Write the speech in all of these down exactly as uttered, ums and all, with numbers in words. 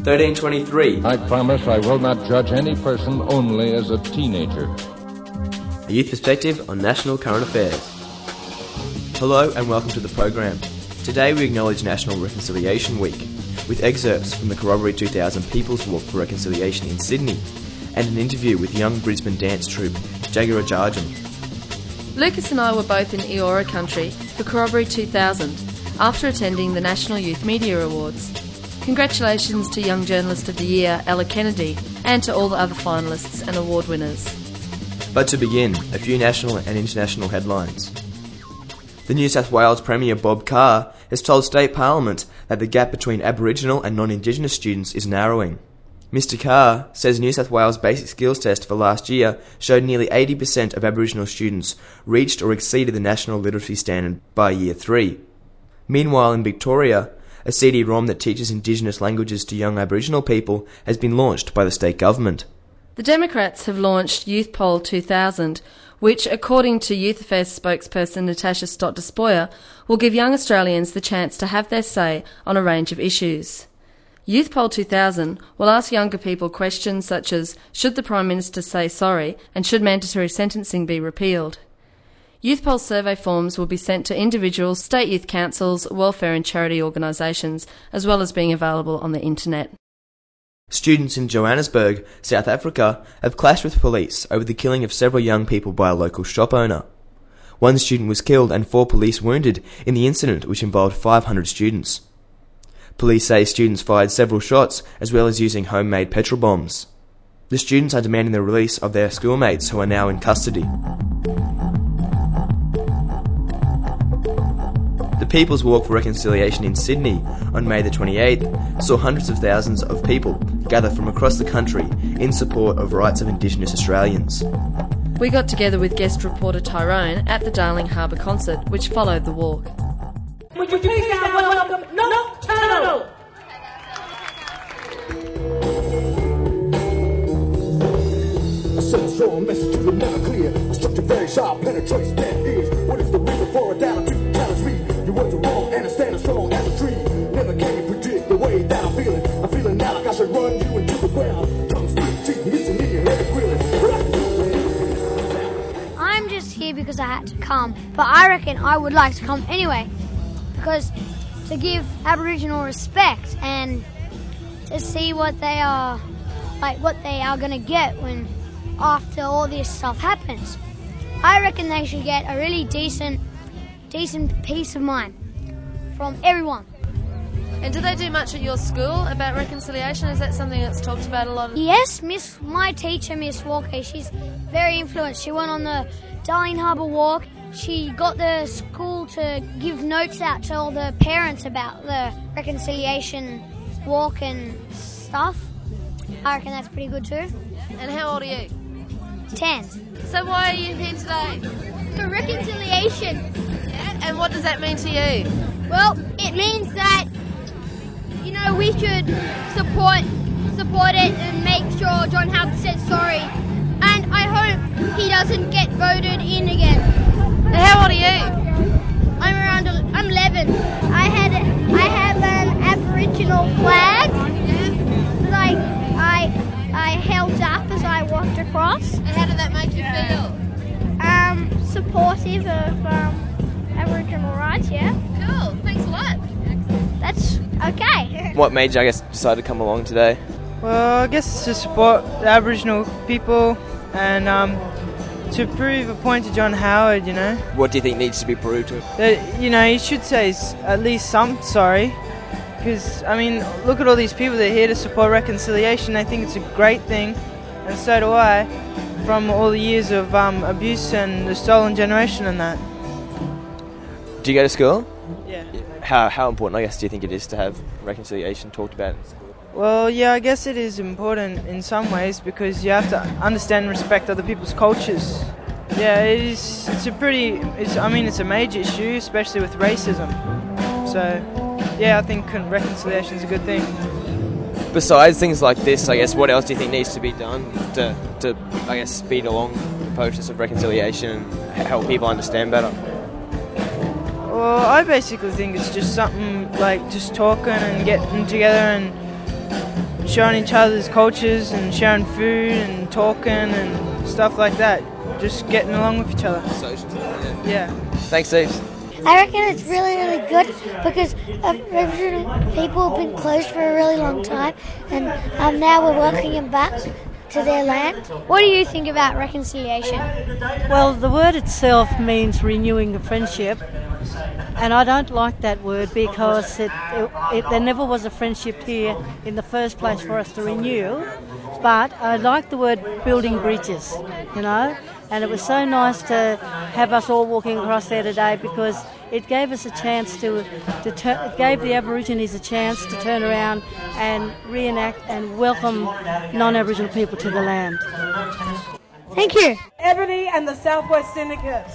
thirteen twenty-three. I promise I will not judge any person only as a teenager. A youth perspective on national current affairs. Hello and welcome to the program. Today we acknowledge National Reconciliation Week with excerpts from the Corroboree two thousand People's Walk for Reconciliation in Sydney and an interview with young Brisbane dance troupe Jaggera Jarjum. Lucas and I were both in Eora country for Corroboree two thousand after attending the National Youth Media Awards. Congratulations to Young Journalist of the Year Ella Kennedy and to all the other finalists and award winners. But to begin, a few national and international headlines. The New South Wales Premier Bob Carr has told State Parliament that the gap between Aboriginal and non-Indigenous students is narrowing. Mister Carr says New South Wales Basic Skills Test for last year showed nearly eighty percent of Aboriginal students reached or exceeded the National Literacy Standard by Year three. Meanwhile, in Victoria, a C D ROM that teaches Indigenous languages to young Aboriginal people has been launched by the state government. The Democrats have launched Youth Poll two thousand, which, according to Youth Affairs spokesperson Natasha Stott-Despoja, will give young Australians the chance to have their say on a range of issues. Youth Poll two thousand will ask younger people questions such as, should the Prime Minister say sorry and should mandatory sentencing be repealed? Youth Poll survey forms will be sent to individuals, state youth councils, welfare and charity organisations, as well as being available on the internet. Students in Johannesburg, South Africa, have clashed with police over the killing of several young people by a local shop owner. One student was killed and four police wounded in the incident, which involved five hundred students. Police say students fired several shots as well as using homemade petrol bombs. The students are demanding the release of their schoolmates who are now in custody. The People's Walk for Reconciliation in Sydney on May the twenty-eighth saw hundreds of thousands of people gather from across the country in support of rights of Indigenous Australians. We got together with guest reporter Tyrone at the Darling Harbour concert, which followed the walk. Would you please now welcome Nocturnal? I send a strong message to the never clear. The structure very sharp, penetrates dead ears. What is the reason for a down to challenge me? Your words are wrong and I stand as strong as a tree. Never can you predict the way that I'm feeling. I'm feeling now like I should run you into the ground. Tongue split, teeth missing in your head, grilling. I'm just here because I had to come, but I reckon I would like to come anyway. Because to give Aboriginal respect and to see what they are, like what they are going to get when after all this stuff happens. I reckon they should get a really decent, decent peace of mind from everyone. And do they do much at your school about reconciliation? Is that something that's talked about a lot? Yes, Miss, my teacher, Miss Walker, she's very influenced. She went on the Darling Harbour walk. She got the school to give notes out to all the parents about the reconciliation walk and stuff. I reckon that's pretty good too. And how old are you? Ten. So why are you here today? For reconciliation. Yeah, and what does that mean to you? Well, it means that, you know, we should support support it and make sure John Howard says sorry. And I hope he doesn't get voted in again. And how old are you? I'm around. I'm eleven. I had. I have an Aboriginal flag. Like I, I held up as I walked across. And how did that make you feel? Um, supportive of um, Aboriginal rights. Yeah. Cool. Thanks a lot. That's okay. What made you, I guess, decide to come along today? Well, I guess it's to support the Aboriginal people and um. to prove a point to John Howard, you know. What do you think needs to be proved to him? That, you know, he should say s- at least some sorry. Because, I mean, look at all these people that are here to support reconciliation. They think it's a great thing, and so do I, from all the years of um, abuse and the stolen generation and that. Do you go to school? Yeah. How how important, I guess, do you think it is to have reconciliation talked about in school? Well, yeah, I guess it is important in some ways because you have to understand and respect other people's cultures. Yeah, it is. It's a pretty. It's. I mean, it's a major issue, especially with racism. So, yeah, I think reconciliation is a good thing. Besides things like this, I guess, what else do you think needs to be done to, to I guess, speed along the process of reconciliation and help people understand better? Well, I basically think it's just something like just talking and getting together and showing each other's cultures and sharing food and talking and stuff like that. Just getting along with each other. Social, yeah. Yeah. Thanks, Steve. I reckon it's really, really good because Aboriginal people have been closed for a really long time, and um, now we're welcoming them back to their land. What do you think about reconciliation? Well, the word itself means renewing a friendship, and I don't like that word because it, it, it, there never was a friendship here in the first place for us to renew. But I like the word building bridges, you know, and it was so nice to have us all walking across there today because it gave us a chance to, to tur- it gave the Aborigines a chance to turn around and reenact and welcome non-Aboriginal people to the land. Thank you. Ebony and the Southwest Syndicates.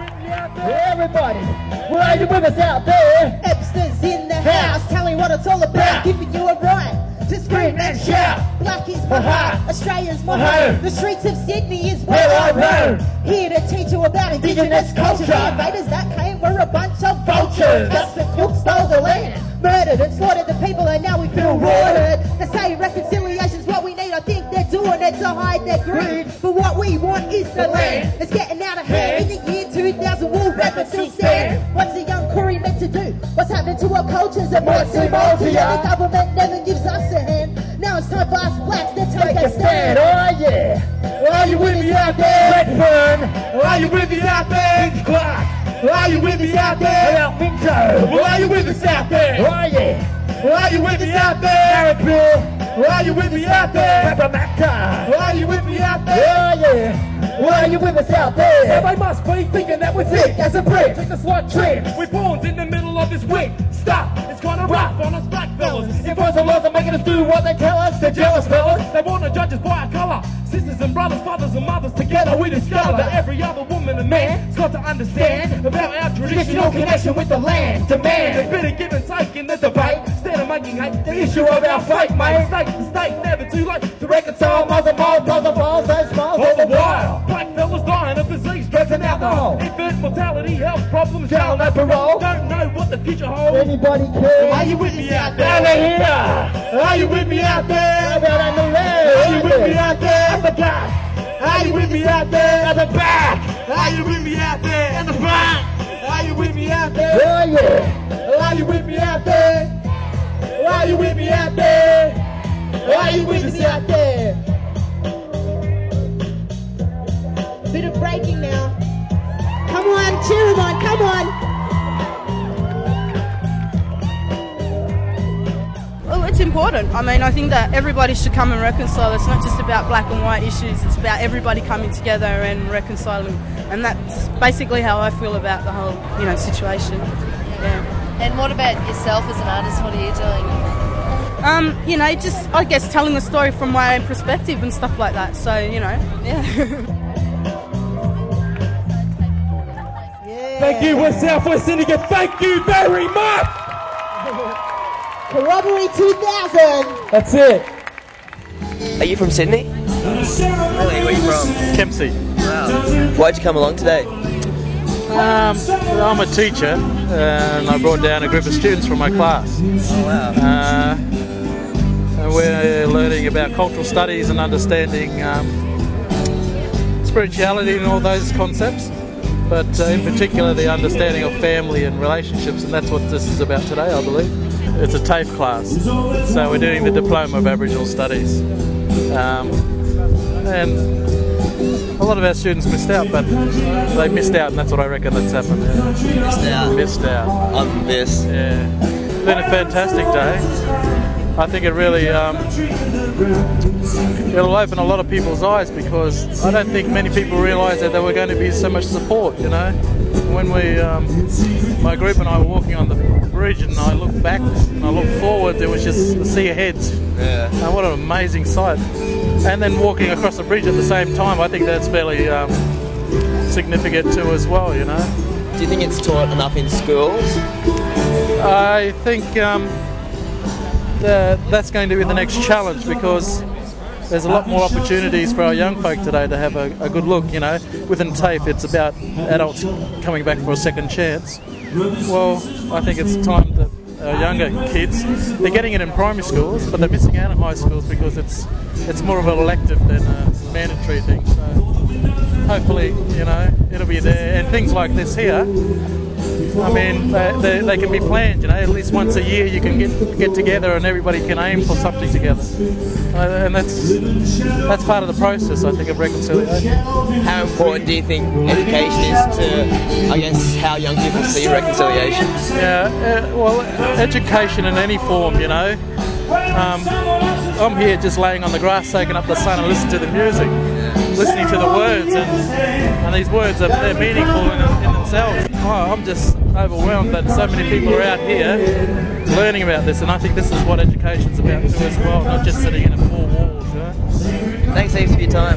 Everybody, where are you with us out there? Epstein's in the house, tell me what it's all about, giving you a right to scream and shout. Black is my heart, Australia's my home. The streets of Sydney is where I roam. Here to teach you about Indigenous culture. The invaders that came were a bunch of vultures. That's the crooks stole the land, murdered and slaughtered the people, and now we feel rewarded. They say reconciliation's what we need. I think they're doing it to hide their greed. But what we want is the land. It's getting out of hand. In the year two thousand, we'll rep still stand. What's a young Koori meant to do? What's happening to our cultures? And what's seem old to ya? The government never gives us a hand. Now it's time for us blacks to take a stand. Oh yeah. Are you with me out there? Redfern. Are you with me out there? Vince Clark. Are you with me out there? Out Minto. Are you with us out there? Oh yeah. Are you with me out there? Marrickville. Are you with me out there? Parramatta. Are you with me out there? Oh yeah. Why are you with us out there? So they must be thinking that we're Thick as a brick. Take a slight trip. We're born in the middle of this week. Stop. It's kinda rough on us black fellas. Enforce the laws are making us do what they tell us. They're jealous fellas. They wanna judge us by our colour. Sisters and brothers, fathers and mothers, together we discover that every other woman and man's got to understand about our traditional connection with the land. Demand a bit of give and take in the debate. Instead of making hate the issue of our fate, mate. State to state, never too late to reconcile. Mother mold, brother balls, those smiles all the while. Black fellas dying of disease, drugs and alcohol. Infant mortality, health problems, jail, no parole. Don't know what the future holds. Anybody care? Are you with me out there? Over here. Are you with me out there? How about on the left? Are you with me out there? At the back. Are you with me out there? At the back. Are you with me out there? At the front. Are you with me out there? Oh yeah. Are you with me out there? Are you with me out there? Are you with me out there? Bit of breaking now. Come on, cheer them on, come on. Well, it's important. I mean, I think that everybody should come and reconcile. It's not just about black and white issues. It's about everybody coming together and reconciling. And that's basically how I feel about the whole, you know, situation. Yeah. And what about yourself as an artist? What are you doing? Um, you know, just, I guess, telling the story from my own perspective and stuff like that. So, you know, yeah. Thank you, West Southwest Syndicate. Thank you very much. Corroboree two thousand. That's it. Are you from Sydney? Really? Where are you from? Kempsey. Wow. Why'd you come along today? Um, I'm a teacher and I brought down a group of students from my class. Oh wow. Uh, and we're learning about cultural studies and understanding um, spirituality and all those concepts. But uh, in particular the understanding of family and relationships, and that's what this is about today, I believe. It's a TAFE class, so we're doing the Diploma of Aboriginal Studies. Um, and a lot of our students missed out, but they missed out, and that's what I reckon that's happened. Yeah. Missed out? Missed out. On this? Yeah. It's been a fantastic day. I think it really, um, it'll open a lot of people's eyes, because I don't think many people realise that there were going to be so much support, you know. When we, um, my group and I were walking on the bridge, and I looked back and I looked forward, there was just a sea of heads. Yeah. And what an amazing sight. And then walking across the bridge at the same time, I think that's fairly um, significant too as well, you know. Do you think it's taught enough in schools? I think um, that that's going to be the next challenge, because there's a lot more opportunities for our young folk today to have a, a good look, you know. Within TAFE, it's about adults coming back for a second chance. Well, I think it's time that our younger kids, they're getting it in primary schools, but they're missing out at high schools because it's it's more of an elective than a mandatory thing. So hopefully, you know, it'll be there. And things like this here, I mean, they, they, they can be planned, you know, at least once a year you can get get together and everybody can aim for something together. Uh, and that's that's part of the process, I think, of reconciliation. How important do you think education is to, I guess, how young people see reconciliation? Yeah, uh, well, education in any form, you know. Um, I'm here just laying on the grass, soaking up the sun and listening to the music, listening to the words, and, and these words are they're meaningful in, in themselves. Oh, I'm just overwhelmed that so many people are out here learning about this, and I think this is what education's about too as well, not just sitting in four walls. You know? Thanks heaps for your time.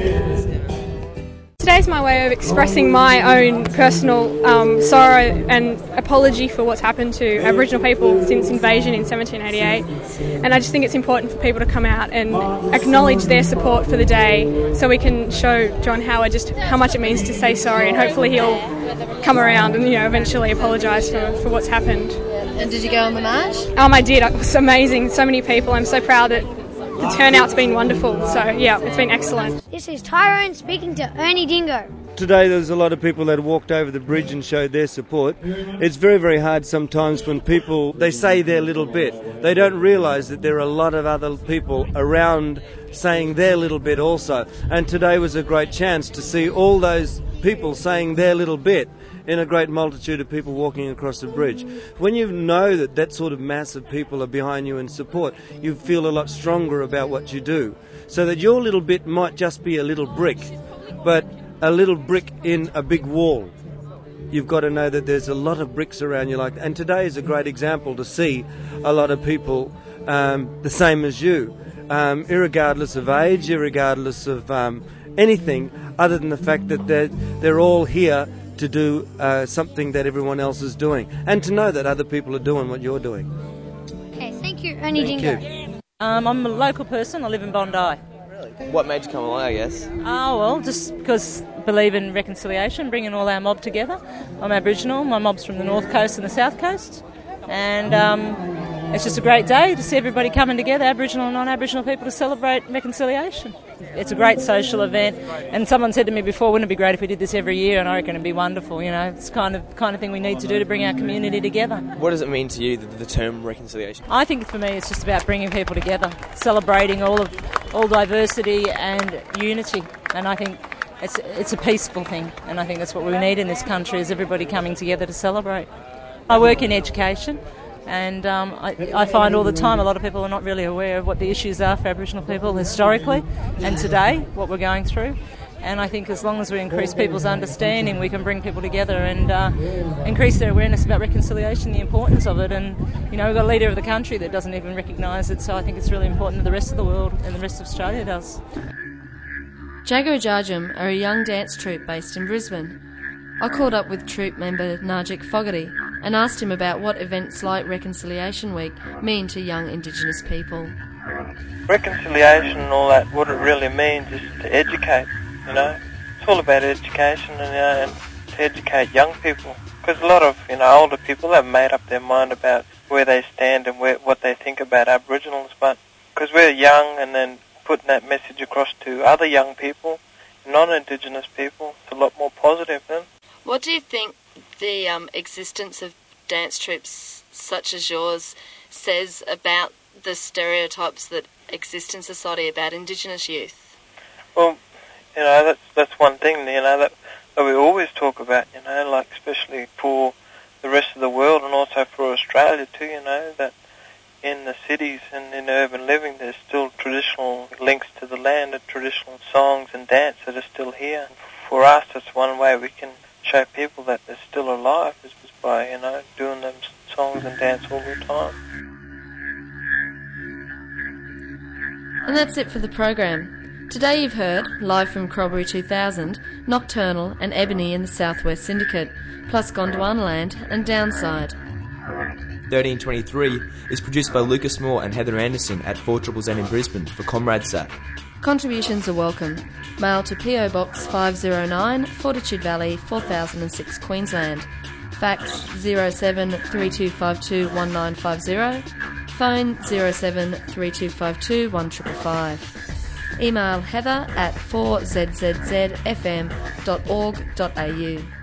Today's my way of expressing my own personal um, sorrow and apology for what's happened to Aboriginal people since invasion in seventeen eighty-eight, and I just think it's important for people to come out and acknowledge their support for the day so we can show John Howard just how much it means to say sorry, and hopefully he'll come around and, you know, eventually apologise for, for what's happened. And did you go on the march? Um, I did. It was amazing. So many people. I'm so proud that the turnout's been wonderful. So, yeah, it's been excellent. This is Tyrone speaking to Ernie Dingo. Today there's a lot of people that walked over the bridge and showed their support. It's very, very hard sometimes when people, they say their little bit. They don't realise that there are a lot of other people around saying their little bit also. And today was a great chance to see all those people saying their little bit in a great multitude of people walking across the bridge. When you know that that sort of mass of people are behind you in support, you feel a lot stronger about what you do. So that your little bit might just be a little brick, but a little brick in a big wall. You've got to know that there's a lot of bricks around you like that. And today is a great example to see a lot of people um, the same as you, um, irregardless of age, irregardless of um, anything other than the fact that they're, they're all here to do uh, something that everyone else is doing, and to know that other people are doing what you're doing. Okay, thank you, Ernie Thank Dingo. you. Um, I'm a local person. I live in Bondi. What made you come along, I guess? Oh, well, just because I believe in reconciliation, bringing all our mob together. I'm Aboriginal. My mob's from the North Coast and the South Coast. And um, it's just a great day to see everybody coming together, Aboriginal and non-Aboriginal people, to celebrate reconciliation. It's a great social event. And someone said to me before, wouldn't it be great if we did this every year? And I reckon it'd be wonderful, you know. It's kind of kind of thing we need to do to bring our community together. What does it mean to you, the, the term reconciliation? I think for me it's just about bringing people together, celebrating all of all diversity and unity. And I think it's it's a peaceful thing. And I think that's what we need in this country, is everybody coming together to celebrate. I work in education, and um, I, I find all the time a lot of people are not really aware of what the issues are for Aboriginal people historically and today, what we're going through. And I think as long as we increase people's understanding, we can bring people together and uh, increase their awareness about reconciliation, the importance of it. And, you know, we've got a leader of the country that doesn't even recognise it, so I think it's really important that the rest of the world and the rest of Australia does. Jago Jarjum are a young dance troupe based in Brisbane. I caught up with troupe member Najik Fogarty and asked him about what events like Reconciliation Week mean to young Indigenous people. Reconciliation and all that, what it really means is to educate, you know. It's all about education and, uh, and to educate young people. Because a lot of, you know, older people have made up their mind about where they stand and where, what they think about Aboriginals, but because we're young and then putting that message across to other young people, non-Indigenous people, it's a lot more positive then. What do you think the um, existence of dance troupes such as yours says about the stereotypes that exist in society about Indigenous youth? Well, you know, that's that's one thing, you know, that, that we always talk about, you know, like especially for the rest of the world and also for Australia too, you know, that in the cities and in urban living there's still traditional links to the land and traditional songs and dance that are still here. For us, that's one way we can show people that they're still alive, is by, you know, doing them songs and dance all the time. And that's it for the program. Today you've heard, live from Crobbery two thousand, Nocturnal and Ebony in the Southwest Syndicate, plus Gondwanaland and Downside. thirteen twenty-three is produced by Lucas Moore and Heather Anderson at four Z Z in Brisbane for ComradeSat. Contributions are welcome. Mail to P O Box five oh nine, Fortitude Valley, four thousand six, Queensland. Fax zero seven three two five two one nine five zero. Phone zero seven three two five two one five five five. Email heather at four z z z f m dot org dot a u.